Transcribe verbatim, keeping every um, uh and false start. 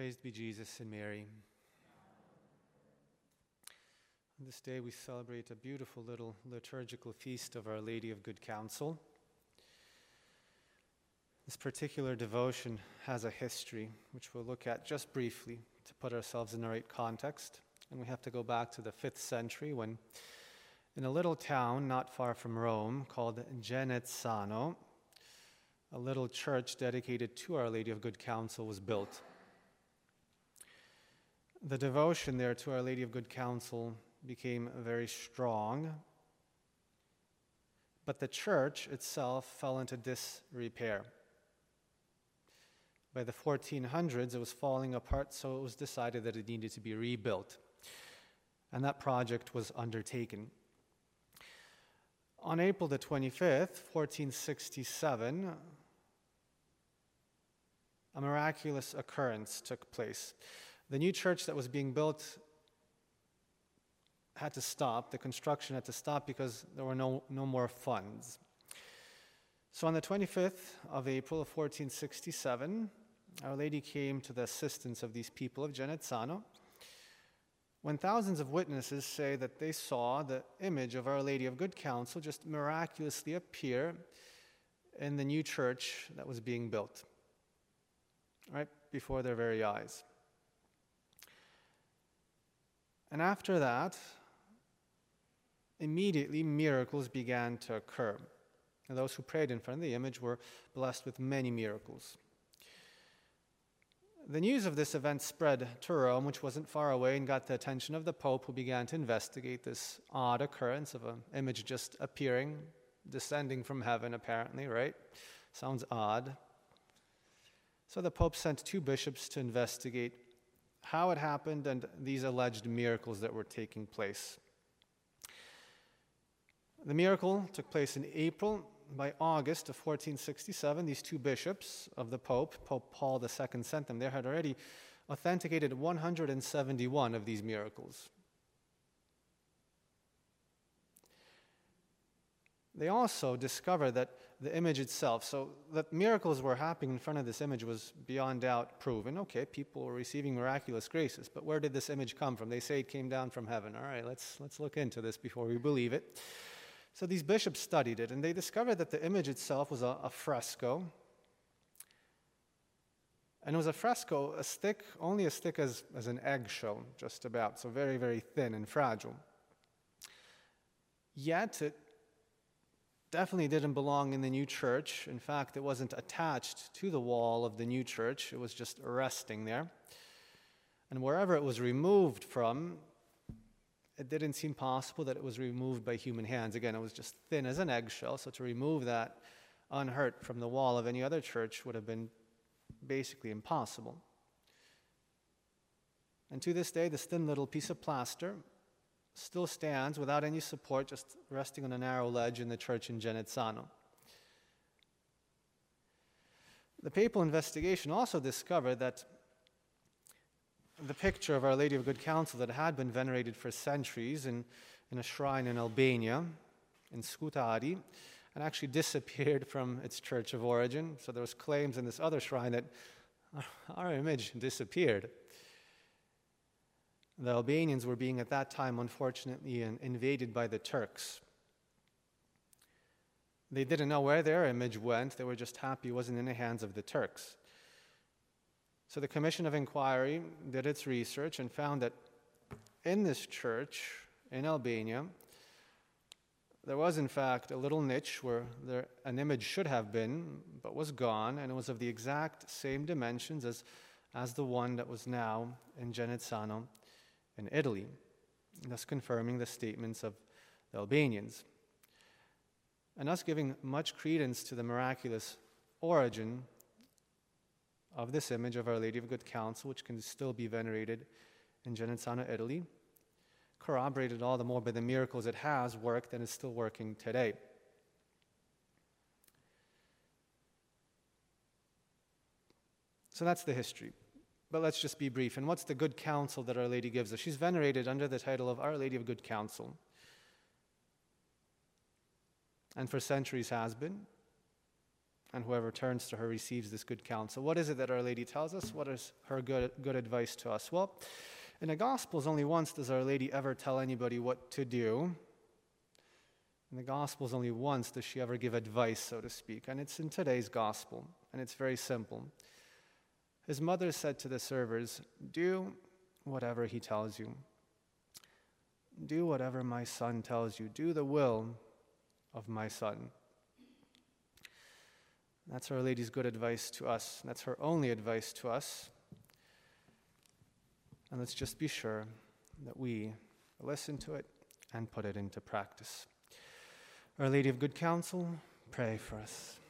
Praised be Jesus and Mary. On this day we celebrate a beautiful little liturgical feast of Our Lady of Good Counsel. This particular devotion has a history, which we'll look at just briefly to put ourselves in the right context. And we have to go back to the fifth century when, in a little town not far from Rome called Genezzano, a little church dedicated to Our Lady of Good Counsel was built. The devotion there to Our Lady of Good Counsel became very strong, but the church itself fell into disrepair. By the fourteen hundreds, it was falling apart, so it was decided that it needed to be rebuilt, and that project was undertaken. On April the twenty-fifth, fourteen sixty-seven, a miraculous occurrence took place. The new church that was being built had to stop, the construction had to stop because there were no, no more funds. So on the twenty-fifth of April of fourteen sixty-seven, Our Lady came to the assistance of these people of Genezzano, when thousands of witnesses say that they saw the image of Our Lady of Good Counsel just miraculously appear in the new church that was being built, right before their very eyes. And after that, immediately miracles began to occur. And those who prayed in front of the image were blessed with many miracles. The news of this event spread to Rome, which wasn't far away, and got the attention of the Pope, who began to investigate this odd occurrence of an image just appearing, descending from heaven, apparently, right? Sounds odd. So the Pope sent two bishops to investigate how it happened and these alleged miracles that were taking place. The miracle took place in April. By August of fourteen sixty-seven, these two bishops of the Pope, Pope Paul the Second sent them there, had already authenticated one hundred seventy-one of these miracles. They also discovered that the image itself, so that miracles were happening in front of this image was beyond doubt proven. Okay, people were receiving miraculous graces, but where did this image come from? They say it came down from heaven. All right, let's, let's look into this before we believe it. So these bishops studied it, and they discovered that the image itself was a, a fresco. And it was a fresco as thick, only as thick as, as an eggshell, just about, so very, very thin and fragile. Yet it definitely didn't belong in the new church. In fact, it wasn't attached to the wall of the new church. It was just resting there. And wherever it was removed from, it didn't seem possible that it was removed by human hands. Again, it was just thin as an eggshell, so to remove that unhurt from the wall of any other church would have been basically impossible. And to this day, this thin little piece of plaster still stands without any support, just resting on a narrow ledge in the church in Genezzano. The papal investigation also discovered that the picture of Our Lady of Good Counsel that had been venerated for centuries in, in a shrine in Albania, in Scutari, and actually disappeared from its church of origin. So there was claims in this other shrine that our image disappeared. The Albanians were being, at that time, unfortunately, invaded by the Turks. They didn't know where their image went. They were just happy it wasn't in the hands of the Turks. So the Commission of Inquiry did its research and found that in this church in Albania, there was, in fact, a little niche where there, an image should have been, but was gone, and it was of the exact same dimensions as, as the one that was now in Genezzano in Italy, thus confirming the statements of the Albanians, and thus giving much credence to the miraculous origin of this image of Our Lady of Good Counsel, which can still be venerated in Genezzano, Italy, corroborated all the more by the miracles it has worked and is still working today. So that's the history. But let's just be brief. And what's the good counsel that Our Lady gives us? She's venerated under the title of Our Lady of Good Counsel. And for centuries has been. and whoever turns to her receives this good counsel. What is it that Our Lady tells us? What is her good, good advice to us? Well, in the Gospels, only once does Our Lady ever tell anybody what to do. In the Gospels, only once does she ever give advice, so to speak, and it's in today's Gospel, and it's very simple. His mother said to the servers, "Do whatever he tells you. Do whatever my son tells you. Do the will of my son." That's Our Lady's good advice to us. That's her only advice to us. And let's just be sure that we listen to it and put it into practice. Our Lady of Good Counsel, pray for us.